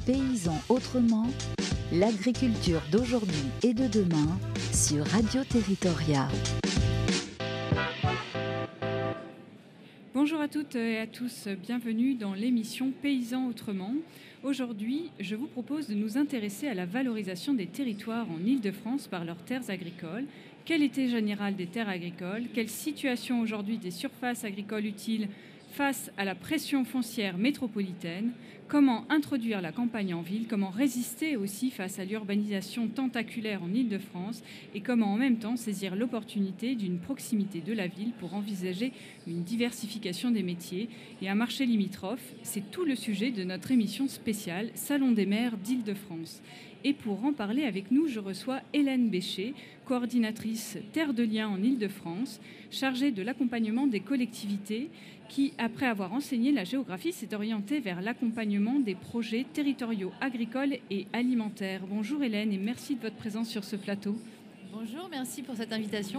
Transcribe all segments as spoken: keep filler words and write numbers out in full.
Paysans autrement, l'agriculture d'aujourd'hui et de demain sur Radio Territoria. Bonjour à toutes et à tous, bienvenue dans l'émission Paysans autrement. Aujourd'hui, je vous propose de nous intéresser à la valorisation des territoires en Île-de-France par leurs terres agricoles. Quel était général des terres agricoles? Quelle situation aujourd'hui des surfaces agricoles utiles face à la pression foncière métropolitaine? Comment introduire la campagne en ville? Comment résister aussi face à l'urbanisation tentaculaire en Île-de-France? Et comment en même temps saisir l'opportunité d'une proximité de la ville pour envisager une diversification des métiers et un marché limitrophe? C'est tout le sujet de notre émission spéciale Salon des maires d'Île-de-France. Et pour en parler avec nous, je reçois Hélène Bécher, coordinatrice Terre de Liens en Île-de-France, chargée de l'accompagnement des collectivités qui, après avoir enseigné la géographie, s'est orientée vers l'accompagnement des projets territoriaux agricoles et alimentaires. Bonjour Hélène et merci de votre présence sur ce plateau. Bonjour, merci pour cette invitation.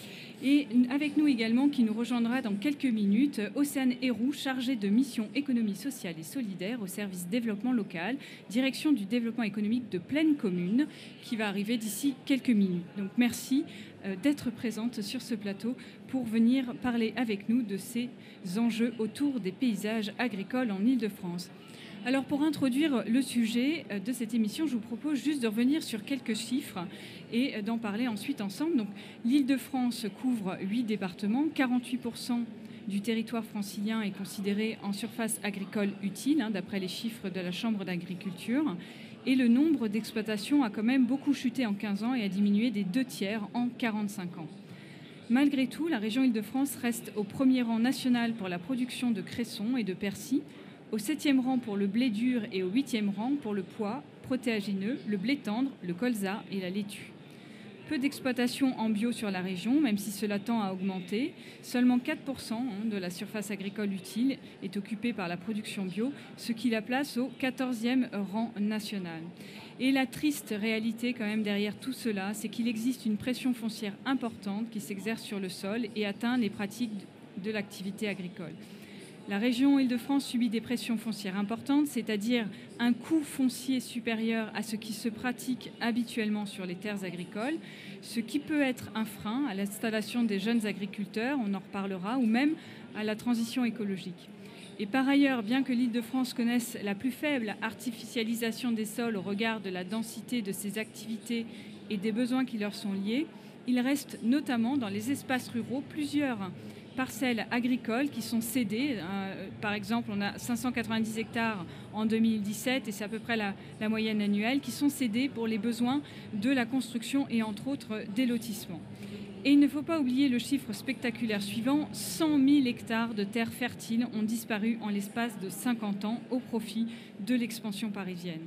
Et avec nous également, qui nous rejoindra dans quelques minutes, Océane Héroux, chargée de mission économie sociale et solidaire au service développement local, direction du développement économique de Plaine Commune, qui va arriver d'ici quelques minutes. Donc merci d'être présente sur ce plateau pour venir parler avec nous de ces enjeux autour des paysages agricoles en Île-de-France. Alors pour introduire le sujet de cette émission, je vous propose juste de revenir sur quelques chiffres et d'en parler ensuite ensemble. Donc, l'Île-de-France couvre huit départements, quarante-huit pour cent du territoire francilien est considéré en surface agricole utile, hein, d'après les chiffres de la Chambre d'agriculture. Et le nombre d'exploitations a quand même beaucoup chuté en quinze ans et a diminué des deux tiers en quarante-cinq ans. Malgré tout, la région Île-de-France reste au premier rang national pour la production de cresson et de persil, au septième rang pour le blé dur et au huitième rang pour le pois protéagineux, le blé tendre, le colza et la laitue. Peu d'exploitations en bio sur la région, même si cela tend à augmenter. Seulement quatre pour cent de la surface agricole utile est occupée par la production bio, ce qui la place au quatorzième rang national. Et la triste réalité quand même derrière tout cela, c'est qu'il existe une pression foncière importante qui s'exerce sur le sol et atteint les pratiques de l'activité agricole. La région Île-de-France subit des pressions foncières importantes, c'est-à-dire un coût foncier supérieur à ce qui se pratique habituellement sur les terres agricoles, ce qui peut être un frein à l'installation des jeunes agriculteurs, on en reparlera, ou même à la transition écologique. Et par ailleurs, bien que l'Île-de-France connaisse la plus faible artificialisation des sols au regard de la densité de ses activités et des besoins qui leur sont liés, il reste notamment dans les espaces ruraux plusieurs parcelles agricoles qui sont cédées. Euh, par exemple, on a cinq cent quatre-vingt-dix hectares en deux mille dix-sept et c'est à peu près la, la moyenne annuelle qui sont cédées pour les besoins de la construction et entre autres des lotissements. Et il ne faut pas oublier le chiffre spectaculaire suivant, cent mille hectares de terres fertiles ont disparu en l'espace de cinquante ans au profit de l'expansion parisienne.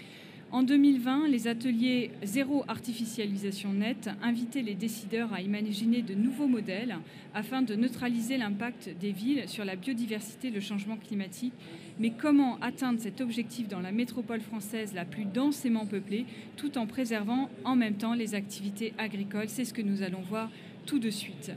En deux mille vingt, les ateliers Zéro artificialisation nette invitaient les décideurs à imaginer de nouveaux modèles afin de neutraliser l'impact des villes sur la biodiversité et le changement climatique. Mais comment atteindre cet objectif dans la métropole française la plus densément peuplée tout en préservant en même temps les activités agricoles? C'est ce que nous allons voir tout de suite.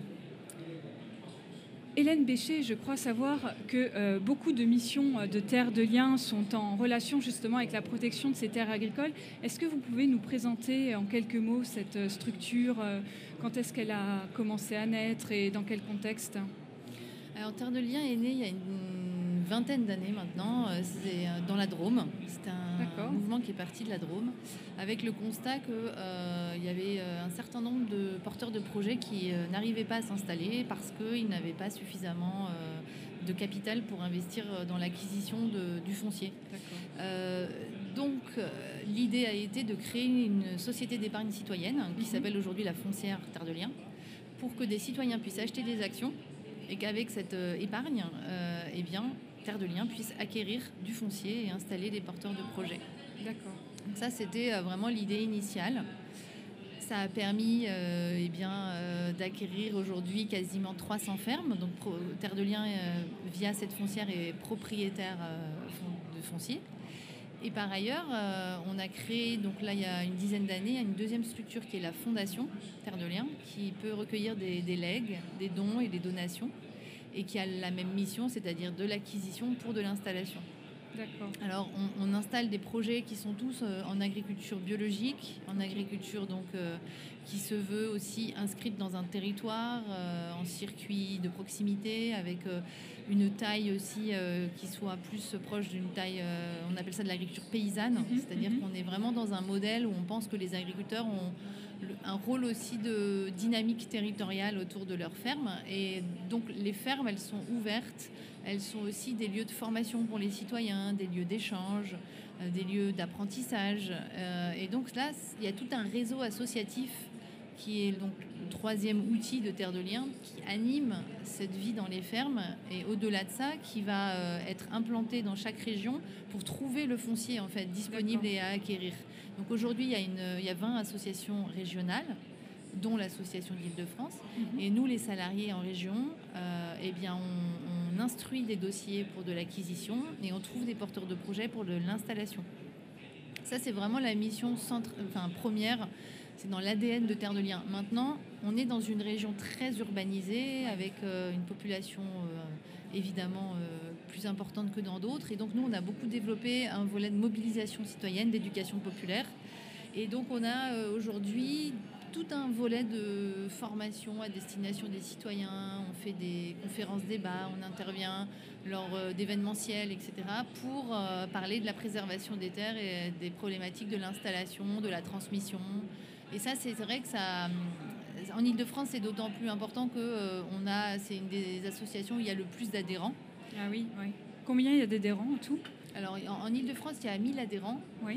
Hélène Bécher, je crois savoir que euh, beaucoup de missions de Terre de Liens sont en relation justement avec la protection de ces terres agricoles. Est-ce que vous pouvez nous présenter en quelques mots cette structure? euh, Quand est-ce qu'elle a commencé à naître et dans quel contexte? Alors, Terre de Liens est née il y a une vingtaine d'années maintenant, c'est dans la Drôme. C'est un D'accord. mouvement qui est parti de la Drôme, avec le constat qu'il euh, y avait un certain nombre de porteurs de projets qui euh, n'arrivaient pas à s'installer parce qu'ils n'avaient pas suffisamment euh, de capital pour investir dans l'acquisition de, du foncier. Euh, donc, euh, l'idée a été de créer une société d'épargne citoyenne qui mm-hmm. s'appelle aujourd'hui la Foncière Terre de Liens, pour que des citoyens puissent acheter des actions et qu'avec cette euh, épargne, euh, eh bien, Terre de Liens puisse acquérir du foncier et installer des porteurs de projets. D'accord. Donc ça, c'était euh, vraiment l'idée initiale. Ça a permis euh, eh bien, euh, d'acquérir aujourd'hui quasiment trois cents fermes. Donc pro- Terre de Liens, euh, via cette foncière, est propriétaire euh, de foncier. Et par ailleurs, euh, on a créé, donc là, il y a une dizaine d'années, une deuxième structure qui est la Fondation Terre de Liens, qui peut recueillir des, des legs, des dons et des donations, et qui a la même mission, c'est-à-dire de l'acquisition pour de l'installation. D'accord. Alors, on, on installe des projets qui sont tous euh, en agriculture biologique, en agriculture donc euh, qui se veut aussi inscrite dans un territoire, euh, en circuit de proximité, avec euh, une taille aussi euh, qui soit plus proche d'une taille, euh, on appelle ça de l'agriculture paysanne, Mmh, c'est-à-dire mmh. qu'on est vraiment dans un modèle où on pense que les agriculteurs ont le- un rôle aussi de dynamique territoriale autour de leurs fermes. Et donc les fermes, elles sont ouvertes, elles sont aussi des lieux de formation pour les citoyens, des lieux d'échange, euh, des lieux d'apprentissage. Euh, et donc là, il y a tout un réseau associatif qui est donc le troisième outil de Terre de Liens, qui anime cette vie dans les fermes, et au-delà de ça, qui va euh, être implanté dans chaque région pour trouver le foncier en fait disponible D'accord. et à acquérir. Donc aujourd'hui, il y a, une, il y a vingt associations régionales, dont l'association d'Île-de-France. Mmh. Et nous, les salariés en région, euh, eh bien, on, on instruit des dossiers pour de l'acquisition et on trouve des porteurs de projets pour de l'installation. Ça, c'est vraiment la mission centre, enfin, première. C'est dans l'A D N de Terre de Liens. Maintenant, on est dans une région très urbanisée, avec euh, une population euh, évidemment euh, plus importante que dans d'autres. Et donc, nous, on a beaucoup développé un volet de mobilisation citoyenne, d'éducation populaire. Et donc, on a euh, aujourd'hui tout un volet de formation à destination des citoyens. On fait des conférences débats, on intervient lors euh, d'événementiels, et cetera, pour euh, parler de la préservation des terres et des problématiques de l'installation, de la transmission. Et ça, c'est vrai que ça, en Ile-de-France, c'est d'autant plus important que euh, on a, c'est une des associations où il y a le plus d'adhérents. Ah oui, oui. Combien il y a d'adhérents en tout? Alors, en, en Ile-de-France, il y a mille adhérents. Oui.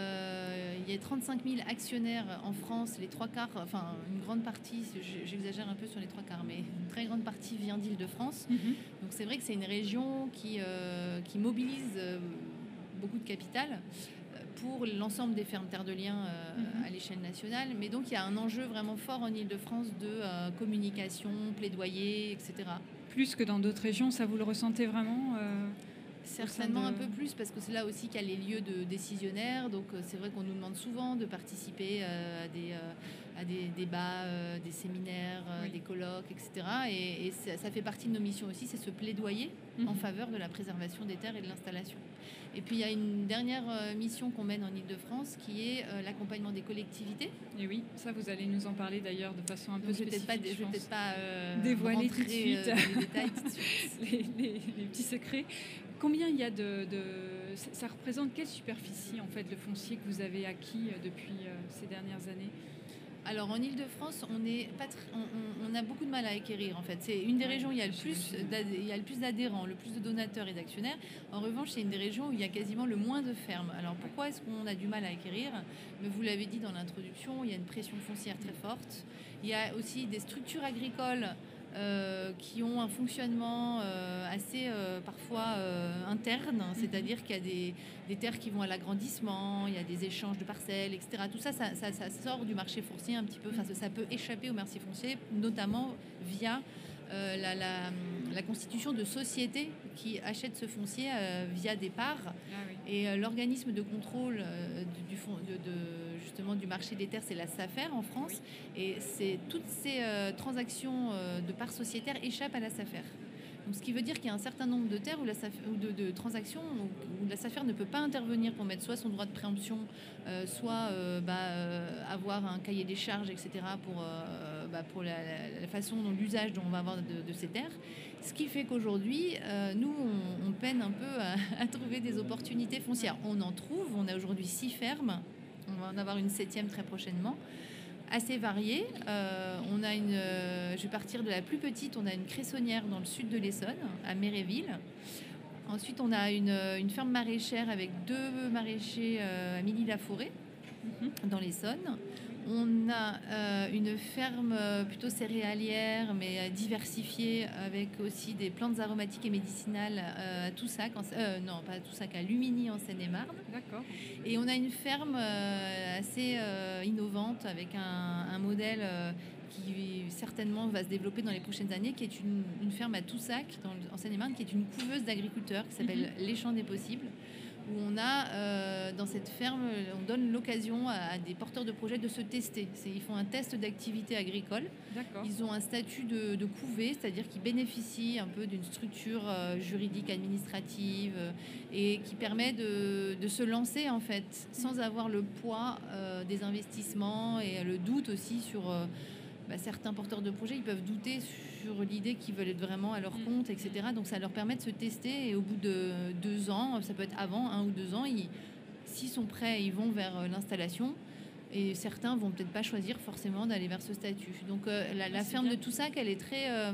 Euh, il y a trente-cinq mille actionnaires en France. Les trois quarts, enfin, une grande partie, j'exagère un peu sur les trois quarts, mais une très grande partie vient d'Ile-de-France. Mmh. Donc, c'est vrai que c'est une région qui, euh, qui mobilise euh, beaucoup de capital pour l'ensemble des fermes Terre de Liens euh, mmh. à l'échelle nationale. Mais donc, il y a un enjeu vraiment fort en Ile-de-France de euh, communication, plaidoyer, et cetera. Plus que dans d'autres régions, ça vous le ressentez vraiment euh, Certainement de... un peu plus, parce que c'est là aussi qu'il y a les lieux de décisionnaires. Donc, c'est vrai qu'on nous demande souvent de participer euh, à des... Euh, à des débats, euh, des séminaires, euh, oui. des colloques, et cetera. Et, et ça, ça fait partie de nos missions aussi, c'est ce plaidoyer mmh. en faveur de la préservation des terres et de l'installation. Et puis il y a une dernière euh, mission qu'on mène en Ile-de-France qui est euh, l'accompagnement des collectivités. Et oui, ça vous allez nous en parler d'ailleurs de façon un peu Donc, je spécifique. Pas, je ne vais peut-être pas euh, dévoiler tout de suite euh, dans les détails tout de suite. les, les, les petits secrets. Combien il y a de, de... Ça représente quelle superficie en fait le foncier que vous avez acquis depuis euh, ces dernières années? Alors en Ile-de-France, on, est pas tr... on, on, on a beaucoup de mal à acquérir en fait. C'est une des régions où il y a le plus, il y a le plus d'adhérents, le plus de donateurs et d'actionnaires. En revanche, c'est une des régions où il y a quasiment le moins de fermes. Alors pourquoi est-ce qu'on a du mal à acquérir? Mais vous l'avez dit dans l'introduction, il y a une pression foncière très forte. Il y a aussi des structures agricoles Euh, qui ont un fonctionnement euh, assez euh, parfois euh, interne, c'est-à-dire qu'il y a des, des terres qui vont à l'agrandissement, il y a des échanges de parcelles, et cetera. Tout ça, ça, ça, ça sort du marché foncier un petit peu, enfin, ça, ça peut échapper au marché foncier, notamment via euh, la, la, la constitution de sociétés qui achètent ce foncier euh, via des parts. Ah oui. Et euh, l'organisme de contrôle euh, du, du, fond, de, de, justement du marché des terres, c'est la SAFER en France. Oui. Et c'est, toutes ces euh, transactions euh, de parts sociétaires échappent à la SAFER. Donc, ce qui veut dire qu'il y a un certain nombre de terres où la SAFER, ou de, de transactions où, où la SAFER ne peut pas intervenir pour mettre soit son droit de préemption, euh, soit euh, bah, euh, avoir un cahier des charges, et cetera pour, euh, bah, pour la, la façon dont l'usage dont on va avoir de, de ces terres. Ce qui fait qu'aujourd'hui, euh, nous, on, on peine un peu à, à trouver des opportunités foncières. On en trouve, on a aujourd'hui six fermes, on va en avoir une septième très prochainement, assez variée. Euh, on a une, euh, je vais partir de la plus petite, on a une cressonnière dans le sud de l'Essonne, à Méréville. Ensuite, on a une, une ferme maraîchère avec deux maraîchers euh, à Milly-la-Forêt, mm-hmm. dans l'Essonne. On a euh, une ferme plutôt céréalière, mais diversifiée, avec aussi des plantes aromatiques et médicinales euh, à Toussac, en, euh, non pas à Toussac, à Luminy en Seine-et-Marne. D'accord. Et on a une ferme euh, assez euh, innovante, avec un, un modèle euh, qui certainement va se développer dans les prochaines années, qui est une, une ferme à Toussac, dans, en Seine-et-Marne, qui est une couveuse d'agriculteurs, qui s'appelle mm-hmm. Les Champs des Possibles, où on a, euh, dans cette ferme, on donne l'occasion à, à des porteurs de projets de se tester. C'est, ils font un test d'activité agricole. D'accord. Ils ont un statut de, de couvée, c'est-à-dire qu'ils bénéficient un peu d'une structure euh, juridique, administrative, euh, et qui permet de, de se lancer, en fait, sans avoir le poids euh, des investissements et le doute aussi sur... Euh, bah, certains porteurs de projets, ils peuvent douter sur l'idée qu'ils veulent être vraiment à leur compte, et cetera. Donc ça leur permet de se tester et au bout de deux ans, ça peut être avant, un ou deux ans, ils, s'ils sont prêts, ils vont vers l'installation. Et certains vont peut-être pas choisir forcément d'aller vers ce statut. Donc euh, la, la ferme bien. De Toussac, elle est très... Euh,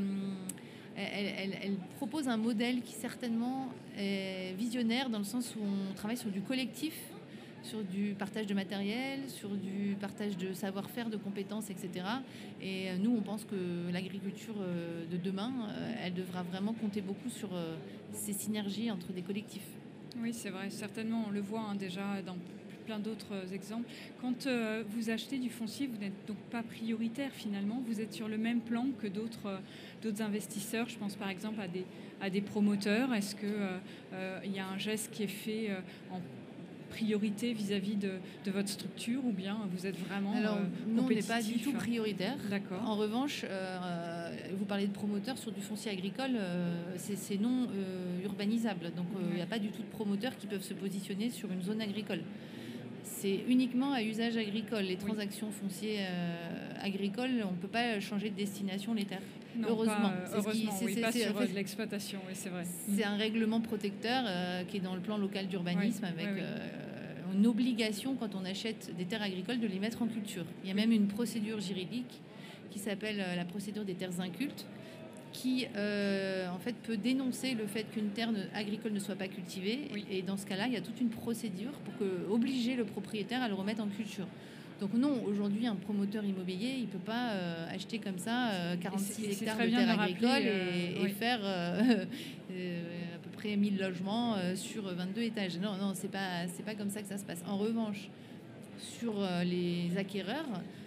elle, elle, elle propose un modèle qui certainement est visionnaire dans le sens où on travaille sur du collectif, sur du partage de matériel, sur du partage de savoir-faire, de compétences, et cetera. Et nous, on pense que l'agriculture de demain, elle devra vraiment compter beaucoup sur ces synergies entre des collectifs. Oui, c'est vrai. Certainement, on le voit hein, déjà dans plein d'autres exemples. Quand euh, vous achetez du foncier, vous n'êtes donc pas prioritaire finalement. Vous êtes sur le même plan que d'autres, euh, d'autres investisseurs. Je pense par exemple à des, à des promoteurs. Est-ce qu'il euh, euh, y a un geste qui est fait euh, en priorité vis-à-vis de, de votre structure ou bien vous êtes vraiment Alors, euh, nous, on n'est pas du tout prioritaire. D'accord. En revanche, euh, vous parlez de promoteurs sur du foncier agricole, euh, c'est, c'est non euh, urbanisable. Donc, il euh, n'y a pas du tout de promoteurs qui peuvent se positionner sur une zone agricole. C'est uniquement à usage agricole. Les transactions oui. foncières euh, agricoles, on ne peut pas changer de destination les terres. Non, heureusement. Pas, euh, c'est heureusement, ce qui, oui, c'est, pas c'est, sur en fait, de l'exploitation, oui, c'est vrai. C'est un règlement protecteur euh, qui est dans le plan local d'urbanisme oui, avec oui, oui. Euh, une obligation quand on achète des terres agricoles de les mettre en culture. Il y a même une procédure juridique qui s'appelle euh, la procédure des terres incultes, qui euh, en fait peut dénoncer le fait qu'une terre ne, agricole ne soit pas cultivée. Oui. Et dans ce cas-là, il y a toute une procédure pour que, obliger le propriétaire à le remettre en culture. Donc non, aujourd'hui, un promoteur immobilier, il ne peut pas euh, acheter comme ça euh, quarante-six et c'est, hectares de terres agricoles euh, et, oui. et faire euh, euh, à peu près mille logements euh, sur vingt-deux étages. Non, non, ce n'est pas, c'est pas comme ça que ça se passe. En revanche, sur euh, les acquéreurs,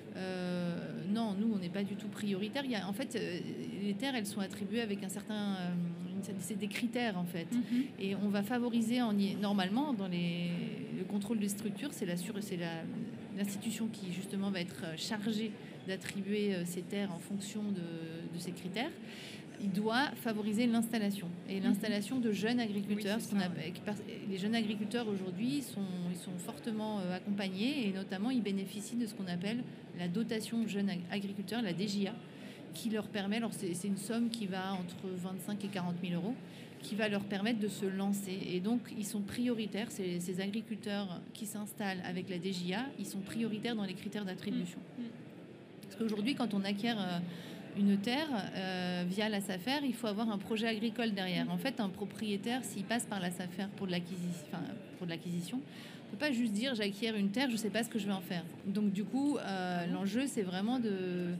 euh, non, nous, on n'est pas du tout prioritaire. Il y a, en fait, euh, les terres, elles sont attribuées avec un certain... Euh, c'est des critères, en fait. Mm-hmm. Et on va favoriser, en y, normalement, dans les, le contrôle des structures, c'est la... Sur, c'est la l'institution qui justement va être chargée d'attribuer ces terres en fonction de, de ces critères, il doit favoriser l'installation. Et l'installation de jeunes agriculteurs, oui, ça, appelle, ouais. Les jeunes agriculteurs aujourd'hui sont, ils sont fortement accompagnés et notamment ils bénéficient de ce qu'on appelle la dotation jeunes agriculteurs, la D J A, qui leur permet, alors c'est, c'est une somme qui va entre vingt-cinq et quarante mille euros, qui va leur permettre de se lancer. Et donc, ils sont prioritaires, ces, ces agriculteurs qui s'installent avec la D J A, ils sont prioritaires dans les critères d'attribution. Mmh. Parce qu'aujourd'hui, quand on acquiert euh, une terre euh, via la SAFER, il faut avoir un projet agricole derrière. En fait, un propriétaire, s'il passe par la SAFER pour de l'acquisition, enfin, pour de l'acquisition, ne peut pas juste dire « j'acquiers une terre, je ne sais pas ce que je vais en faire ». Donc, du coup, euh, l'enjeu, c'est vraiment de...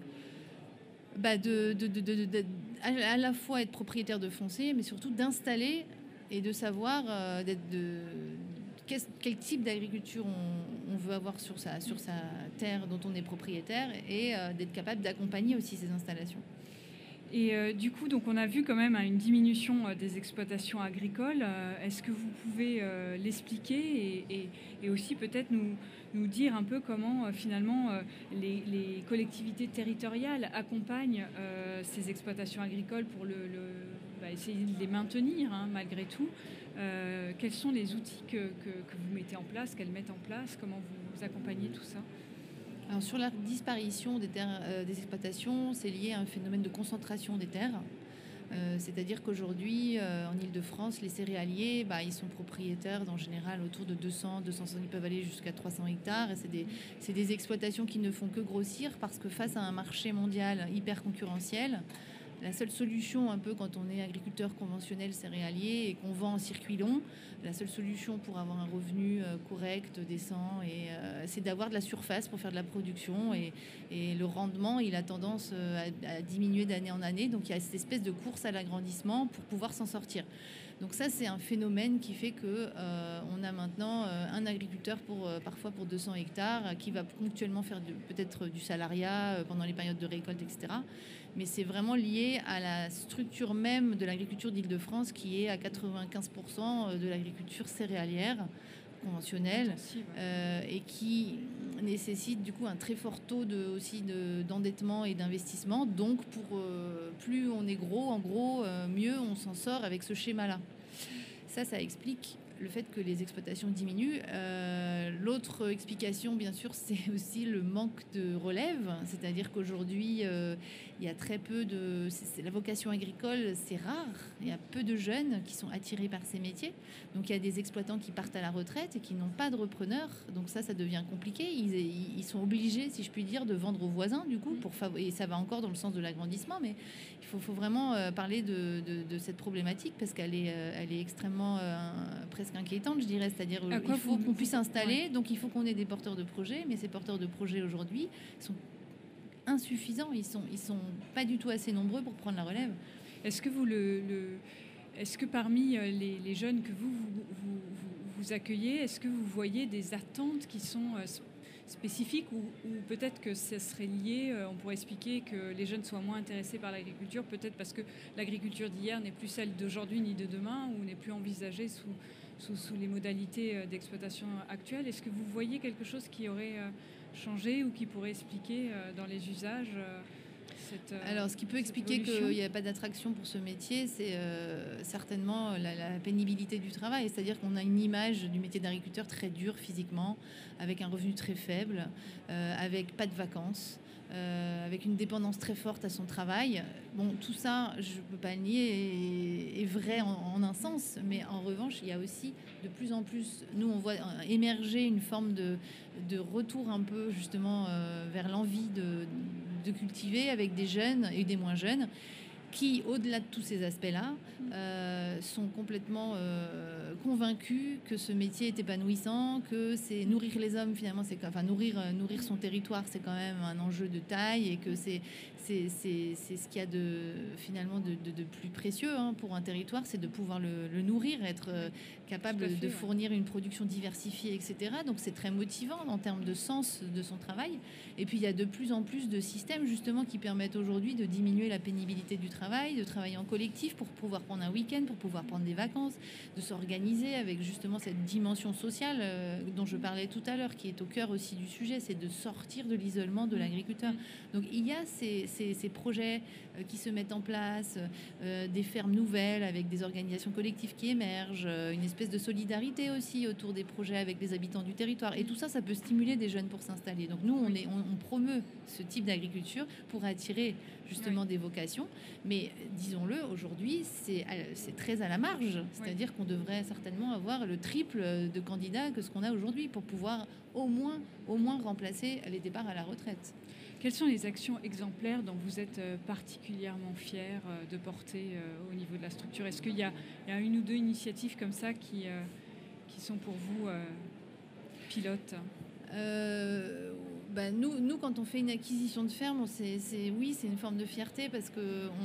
Bah de, de, de, de, de, de à la fois être propriétaire de foncier, mais surtout d'installer et de savoir euh, d'être de, quel, quel type d'agriculture on, on veut avoir sur sa, sur sa terre dont on est propriétaire et euh, d'être capable d'accompagner aussi ces installations. Et euh, du coup, donc on a vu quand même hein, une diminution euh, des exploitations agricoles. Euh, est-ce que vous pouvez euh, l'expliquer et, et, et aussi peut-être nous, nous dire un peu comment euh, finalement euh, les, les collectivités territoriales accompagnent euh, ces exploitations agricoles pour le, le, bah, essayer de les maintenir hein, malgré tout. Euh, quels sont les outils que, que, que vous mettez en place, qu'elles mettent en place, comment vous accompagnez tout ça ? Alors, sur la disparition des, terres, euh, des exploitations, c'est lié à un phénomène de concentration des terres. Euh, c'est-à-dire qu'aujourd'hui, euh, en Île-de-France, les céréaliers, bah, ils sont propriétaires en général autour de deux cents, deux cent cinquante, ils peuvent aller jusqu'à trois cents hectares. Et c'est des, c'est des exploitations qui ne font que grossir parce que face à un marché mondial hyper concurrentiel, la seule solution, un peu quand on est agriculteur conventionnel céréalier et qu'on vend en circuit long, la seule solution pour avoir un revenu euh, correct, décent, et, euh, c'est d'avoir de la surface pour faire de la production. Et, et le rendement, il a tendance euh, à, à diminuer d'année en année. Donc il y a cette espèce de course à l'agrandissement pour pouvoir s'en sortir. Donc ça, c'est un phénomène qui fait que euh, on a maintenant euh, un agriculteur pour euh, parfois pour deux cents hectares euh, qui va ponctuellement faire de, peut-être du salariat euh, pendant les périodes de récolte, et cetera. Mais c'est vraiment lié à la structure même de l'agriculture d'Île-de-France qui est à quatre-vingt-quinze pour cent de l'agriculture céréalière conventionnelle euh, et qui nécessite du coup un très fort taux de, aussi de, d'endettement et d'investissement. Donc pour euh, plus on est gros, en gros, euh, mieux on s'en sort avec ce schéma-là. Ça, ça explique le fait que les exploitations diminuent. Euh, l'autre explication, bien sûr, c'est aussi le manque de relève. C'est-à-dire qu'aujourd'hui, euh, il y a très peu de... C'est, c'est, la vocation agricole, c'est rare. Il y a peu de jeunes qui sont attirés par ces métiers. Donc, il y a des exploitants qui partent à la retraite et qui n'ont pas de repreneurs. Donc, ça, ça devient compliqué. Ils, ils sont obligés, si je puis dire, de vendre aux voisins, du coup. Pour fav- et ça va encore dans le sens de l'agrandissement. Mais il faut, faut vraiment euh, parler de, de, de cette problématique parce qu'elle est, euh, elle est extrêmement euh, presque inquiétante, je dirais. C'est-à-dire qu'il faut vous, qu'on puisse installer, ouais. Donc il faut qu'on ait des porteurs de projets, mais ces porteurs de projets aujourd'hui sont insuffisants, ils sont, ils sont pas du tout assez nombreux pour prendre la relève. Est-ce que vous le, le est-ce que parmi les, les jeunes que vous vous, vous, vous vous accueillez, est-ce que vous voyez des attentes qui sont spécifiques ou, ou peut-être que ça serait lié, on pourrait expliquer que les jeunes soient moins intéressés par l'agriculture, peut-être parce que l'agriculture d'hier n'est plus celle d'aujourd'hui ni de demain ou n'est plus envisagée sous Sous, sous les modalités d'exploitation actuelles. Est-ce que vous voyez quelque chose qui aurait changé ou qui pourrait expliquer dans les usages cette Alors, ce qui peut expliquer qu'il n'y a pas d'attraction pour ce métier, c'est euh, certainement la, la pénibilité du travail. C'est-à-dire qu'on a une image du métier d'agriculteur très dur physiquement, avec un revenu très faible, euh, avec pas de vacances. Euh, avec une dépendance très forte à son travail. Bon, tout ça, je ne peux pas le nier, est, est vrai en, en un sens, mais en revanche, il y a aussi de plus en plus, nous, on voit émerger une forme de, de retour un peu, justement, euh, vers l'envie de, de cultiver avec des jeunes et des moins jeunes, qui, au-delà de tous ces aspects-là, euh, sont complètement euh, convaincus que ce métier est épanouissant, que c'est nourrir les hommes, finalement, c'est enfin nourrir nourrir son territoire, c'est quand même un enjeu de taille et que c'est c'est c'est, c'est ce qu'il y a de finalement de, de, de plus précieux hein, pour un territoire, c'est de pouvoir le, le nourrir, être euh, capable fait, de ouais. fournir une production diversifiée, et cetera. Donc c'est très motivant en termes de sens de son travail. Et puis il y a de plus en plus de systèmes justement qui permettent aujourd'hui de diminuer la pénibilité du travail. Travail, de travailler en collectif pour pouvoir prendre un week-end, pour pouvoir prendre des vacances, de s'organiser avec justement cette dimension sociale euh, dont je parlais tout à l'heure, qui est au cœur aussi du sujet, c'est de sortir de l'isolement de l'agriculteur. Donc il y a ces, ces, ces projets euh, qui se mettent en place, euh, des fermes nouvelles avec des organisations collectives qui émergent, euh, une espèce de solidarité aussi autour des projets avec les habitants du territoire. Et tout ça, ça peut stimuler des jeunes pour s'installer. Donc nous, on, est, on, on promeut ce type d'agriculture pour attirer justement oui. des vocations. Mais disons-le, aujourd'hui, c'est, c'est très à la marge. C'est-à-dire oui. qu'on devrait certainement avoir le triple de candidats que ce qu'on a aujourd'hui pour pouvoir au moins, au moins remplacer les départs à la retraite. Quelles sont les actions exemplaires dont vous êtes particulièrement fiers de porter au niveau de la structure ? Est-ce qu'il y a, il y a une ou deux initiatives comme ça qui, qui sont pour vous pilotes ? euh, bah nous, nous, quand on fait une acquisition de ferme, c'est, c'est, oui, c'est une forme de fierté parce qu'on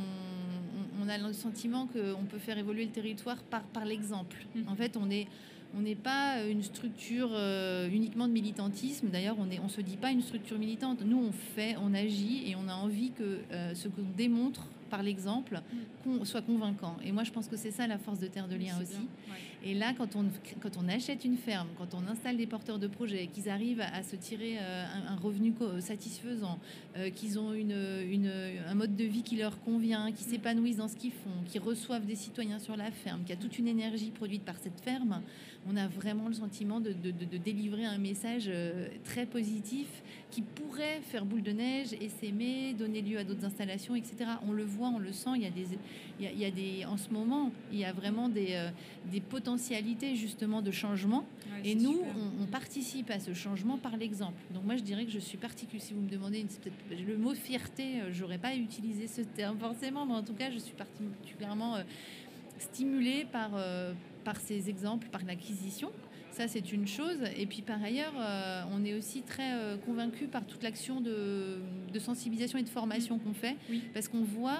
on, on a le sentiment qu'on peut faire évoluer le territoire par, par l'exemple. Mmh. En fait, on est... On n'est pas une structure euh, uniquement de militantisme. D'ailleurs, on ne on se dit pas une structure militante. Nous, on fait, on agit et on a envie que euh, ce qu'on démontre par l'exemple qu'on soit convaincant. Et moi, je pense que c'est ça la force de Terre de Liens aussi. Ouais. Et là, quand on, quand on achète une ferme, quand on installe des porteurs de projets, qu'ils arrivent à, à se tirer euh, un, un revenu satisfaisant, euh, qu'ils ont une, une, un mode de vie qui leur convient, qu'ils s'épanouissent dans ce qu'ils font, qu'ils reçoivent des citoyens sur la ferme, qu'il y a toute une énergie produite par cette ferme, on a vraiment le sentiment de, de, de, de délivrer un message euh, très positif qui pourrait faire boule de neige et s'aimer, donner lieu à d'autres installations, et cetera. On le voit, on le sent. Il y a des, il y a, il y a des, en ce moment, il y a vraiment des, euh, des potentialités justement de changement. Ouais, et nous, on, on participe à ce changement par l'exemple. Donc moi, je dirais que je suis particulière. Si vous me demandez une, peut-être, le mot fierté, euh, j'aurais pas utilisé ce terme forcément, mais en tout cas, je suis particulièrement euh, stimulée par euh, par ces exemples, par l'acquisition. Ça, c'est une chose. Et puis, par ailleurs, euh, on est aussi très euh, convaincus par toute l'action de, de sensibilisation et de formation qu'on fait, oui. Parce qu'on voit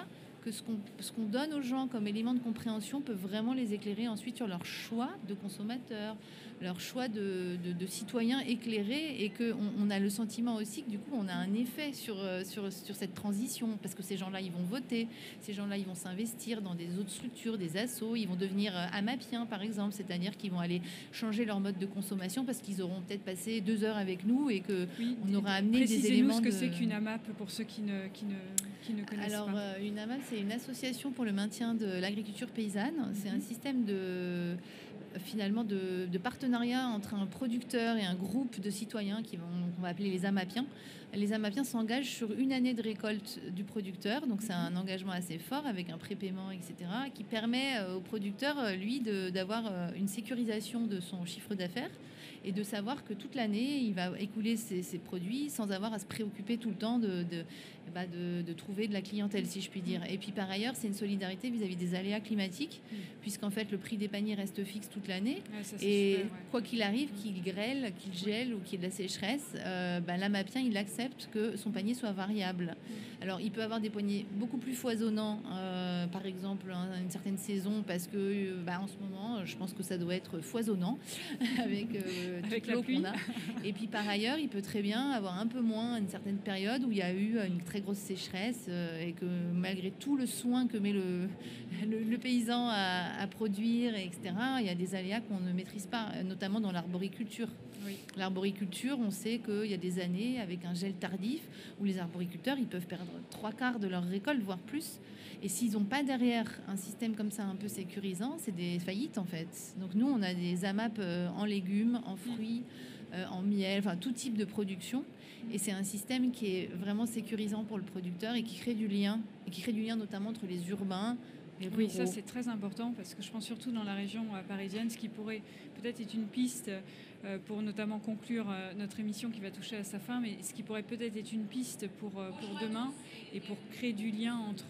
que ce qu'on, ce qu'on donne aux gens comme élément de compréhension peut vraiment les éclairer ensuite sur leur choix de consommateurs, leur choix de, de, de citoyens éclairés, et qu'on on a le sentiment aussi que du coup on a un effet sur, sur, sur cette transition, parce que ces gens-là ils vont voter, ces gens-là ils vont s'investir dans des autres structures, des assos, ils vont devenir amapiens par exemple, c'est-à-dire qu'ils vont aller changer leur mode de consommation parce qu'ils auront peut-être passé deux heures avec nous et qu'on oui, aura amené des éléments. Précisez-nous ce que de... c'est qu'une AMAP pour ceux qui ne, qui ne, qui ne connaissent Alors, pas. Alors une AMAP c'est une association pour le maintien de l'agriculture paysanne, mm-hmm. C'est un système de... finalement de, de partenariat entre un producteur et un groupe de citoyens qui vont, qu'on va appeler les amapiens. Les amapiens s'engagent sur une année de récolte du producteur, donc c'est un engagement assez fort avec un prépaiement, et cetera, qui permet au producteur, lui, de, d'avoir une sécurisation de son chiffre d'affaires et de savoir que toute l'année, il va écouler ses, ses produits sans avoir à se préoccuper tout le temps de, de, bah de, de trouver de la clientèle, si je puis dire. Et puis par ailleurs, c'est une solidarité vis-à-vis des aléas climatiques, mmh. puisqu'en fait, le prix des paniers reste fixe toute l'année. Ouais, ça, et super, ouais. Quoi qu'il arrive, qu'il grêle, qu'il gèle ou qu'il y ait de la sécheresse, euh, bah, l'amapien, il accepte que son panier soit variable. Mmh. Alors, il peut avoir des paniers beaucoup plus foisonnants, euh, par exemple, hein, une certaine saison, parce que bah, en ce moment, je pense que ça doit être foisonnant avec... Euh, avec l'eau qu'on a. Et puis par ailleurs, il peut très bien avoir un peu moins une certaine période où il y a eu une très grosse sécheresse euh, et que malgré tout le soin que met le, le, le paysan à, à produire, et cetera, il y a des aléas qu'on ne maîtrise pas, notamment dans l'arboriculture. Oui. L'arboriculture, on sait qu'il y a des années avec un gel tardif où les arboriculteurs ils peuvent perdre trois quarts de leur récolte, voire plus. Et s'ils n'ont pas derrière un système comme ça un peu sécurisant, c'est des faillites en fait. Donc nous, on a des AMAP en légumes, en fruits, euh, en miel, enfin tout type de production. Et c'est un système qui est vraiment sécurisant pour le producteur et qui crée du lien, et qui crée du lien notamment entre les urbains. Oui, ça c'est très important parce que je pense surtout dans la région parisienne, ce qui pourrait peut-être être une piste pour notamment conclure notre émission qui va toucher à sa fin, mais ce qui pourrait peut-être être une piste pour, pour demain et pour créer du lien entre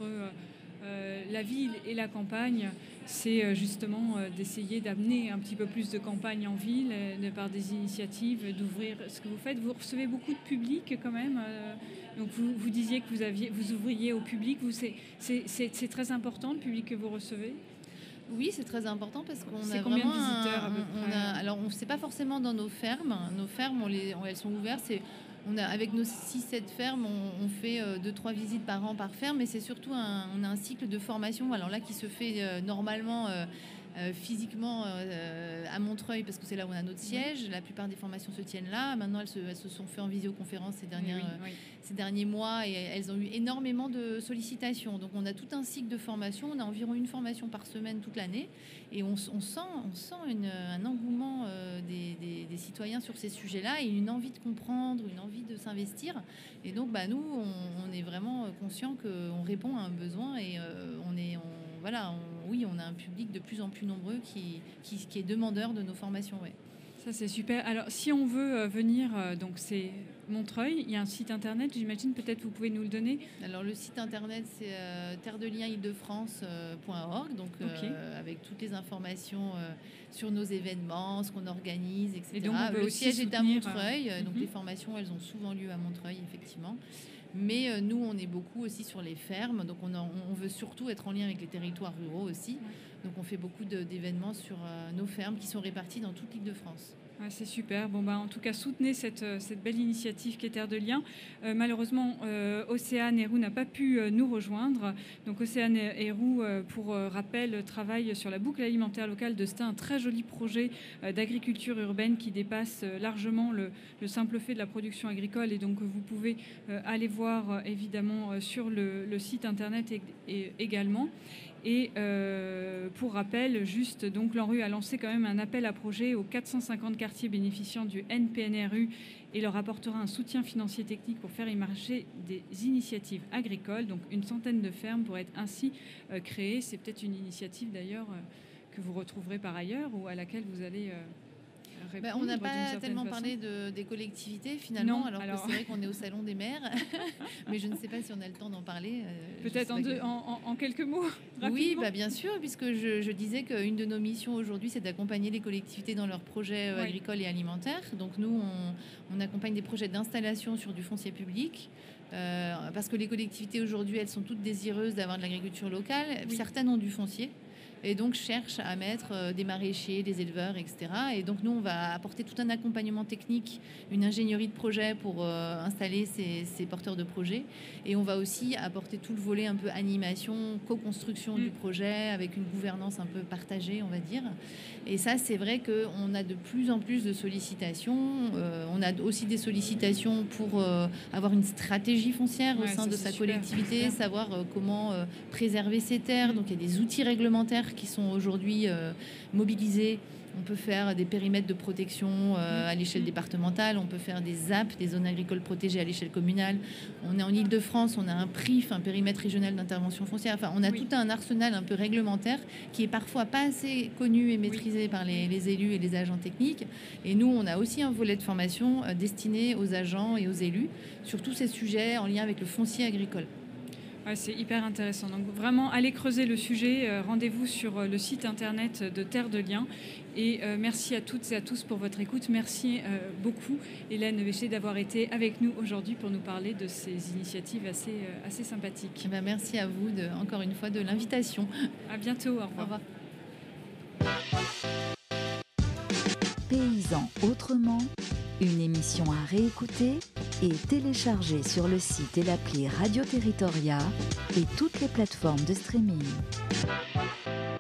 euh, la ville et la campagne, c'est justement d'essayer d'amener un petit peu plus de campagne en ville de par des initiatives, d'ouvrir ce que vous faites. Vous recevez beaucoup de public quand même. Donc vous, vous disiez que vous, aviez, vous ouvriez au public. Vous, c'est, c'est, c'est, c'est très important le public que vous recevez? Oui, c'est très important parce qu'on c'est a combien vraiment de visiteurs un, à peu on, près on a, alors on ne sait pas forcément dans nos fermes. Nos fermes, on les, on, elles sont ouvertes. C'est, on a, avec nos six sept fermes, on, on fait deux trois visites par an par ferme, mais c'est surtout un, on a un cycle de formation. Alors là, qui se fait euh, normalement. Euh, Euh, physiquement euh, à Montreuil parce que c'est là où on a notre siège. La plupart des formations se tiennent là. Maintenant, elles se, elles se sont faites en visioconférence ces, dernières, oui, oui. Euh, ces derniers mois et elles ont eu énormément de sollicitations. Donc, on a tout un cycle de formation. On a environ une formation par semaine toute l'année et on, on sent, on sent une, un engouement euh, des, des, des citoyens sur ces sujets-là et une envie de comprendre, une envie de s'investir. Et donc, bah, nous, on, on est vraiment conscient qu'on répond à un besoin et euh, on est... On, Voilà, on, oui, on a un public de plus en plus nombreux qui, qui, qui est demandeur de nos formations. Ouais. Ça, c'est super. Alors, si on veut venir, donc c'est Montreuil, il y a un site internet, j'imagine, peut-être vous pouvez nous le donner. Alors, le site internet, c'est euh, terre de liens île de france point org, donc okay. euh, avec toutes les informations euh, sur nos événements, ce qu'on organise, et cetera. Et donc, on peut le aussi siège soutenir... est à Montreuil, euh... donc mm-hmm. les formations, elles ont souvent lieu à Montreuil, effectivement. Mais euh, nous, on est beaucoup aussi sur les fermes, donc on, a, on veut surtout être en lien avec les territoires ruraux aussi. Ouais. Donc on fait beaucoup de, d'événements sur euh, nos fermes qui sont réparties dans toute l'Île de France. Ouais, c'est super. Bon, bah, en tout cas, soutenez cette, cette belle initiative qui est Terre de Liens. Euh, malheureusement, euh, Océane Héroux n'a pas pu euh, nous rejoindre. Donc, Océane Héroux, euh, pour euh, rappel, travaille sur la boucle alimentaire locale de Stein, un très joli projet euh, d'agriculture urbaine qui dépasse euh, largement le, le simple fait de la production agricole. Et donc, vous pouvez euh, aller voir, euh, évidemment, euh, sur le, le site internet et, et également. Et euh, pour rappel, juste, donc l'ANRU a lancé quand même un appel à projet aux quatre cent cinquante quartiers bénéficiant du N P N R U et leur apportera un soutien financier technique pour faire émerger des initiatives agricoles. Donc une centaine de fermes pourraient être ainsi euh, créées. C'est peut-être une initiative d'ailleurs euh, que vous retrouverez par ailleurs ou à laquelle vous allez... Euh, Ben, on n'a pas tellement façon. parlé de, des collectivités finalement, non, alors, alors que c'est vrai qu'on est au Salon des maires, mais je ne sais pas si on a le temps d'en parler. Euh, Peut-être en, deux, que... en, en, en quelques mots. Oui, bah, bien sûr, puisque je, je disais qu'une de nos missions aujourd'hui, c'est d'accompagner les collectivités dans leurs projets euh, oui. agricoles et alimentaires. Donc nous, on, on accompagne des projets d'installation sur du foncier public. Euh, parce que les collectivités aujourd'hui, elles sont toutes désireuses d'avoir de l'agriculture locale. Oui. Certaines ont du foncier et donc cherchent à mettre euh, des maraîchers, des éleveurs, et cetera. Et donc nous, on va apporter tout un accompagnement technique, une ingénierie de projet pour euh, installer ces, ces porteurs de projets. Et on va aussi apporter tout le volet un peu animation, co-construction mmh. du projet, avec une gouvernance un peu partagée, on va dire. Et ça, c'est vrai qu'on a de plus en plus de sollicitations. Euh, on a aussi des sollicitations pour euh, avoir une stratégie foncière ouais, au sein ça, de sa super, collectivité, savoir euh, comment euh, préserver ses terres. Donc il y a des outils réglementaires qui sont aujourd'hui euh, mobilisés. On peut faire des périmètres de protection euh, à l'échelle départementale, on peut faire des Z A P, des zones agricoles protégées à l'échelle communale. On est en Île-de-France, on a un P R I F, un périmètre régional d'intervention foncière. Enfin, on a oui. tout un arsenal un peu réglementaire qui est parfois pas assez connu et maîtrisé oui. par les, les élus et les agents techniques. Et nous, on a aussi un volet de formation euh, destiné aux agents et aux élus sur tous ces sujets en lien avec le foncier agricole. Ouais, c'est hyper intéressant. Donc vraiment, allez creuser le sujet. Euh, rendez-vous sur euh, le site internet de Terre de Liens. Et euh, merci à toutes et à tous pour votre écoute. Merci euh, beaucoup, Hélène Véché, d'avoir été avec nous aujourd'hui pour nous parler de ces initiatives assez, euh, assez sympathiques. Eh bien, merci à vous, de, encore une fois, de l'invitation. À bientôt. Au revoir. Au revoir. Paysans autrement, une émission à réécouter et télécharger sur le site et l'appli Radio Territoria et toutes les plateformes de streaming.